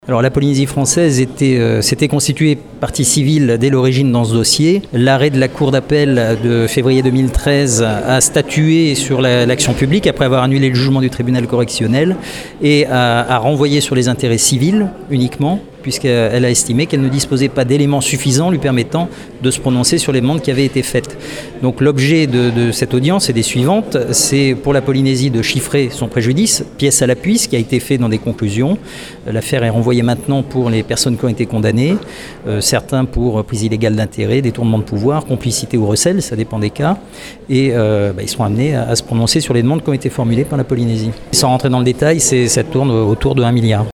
Alors la Polynésie française s'était constituée partie civile dès l'origine dans ce dossier. L'arrêt de la Cour d'appel de février 2013 a statué sur l'action publique après avoir annulé le jugement du tribunal correctionnel et a renvoyé sur les intérêts civils uniquement, puisqu'elle a estimé qu'elle ne disposait pas d'éléments suffisants lui permettant de se prononcer sur les demandes qui avaient été faites. Donc l'objet de cette audience et des suivantes, c'est pour la Polynésie de chiffrer son préjudice, pièce à l'appui, ce qui a été fait dans des conclusions. L'affaire est renvoyée maintenant pour les personnes qui ont été condamnées, certains pour prise illégale d'intérêt, détournement de pouvoir, complicité ou recel, ça dépend des cas, et ils seront amenés à se prononcer sur les demandes qui ont été formulées par la Polynésie. Sans rentrer dans le détail, ça tourne autour de 1 milliard.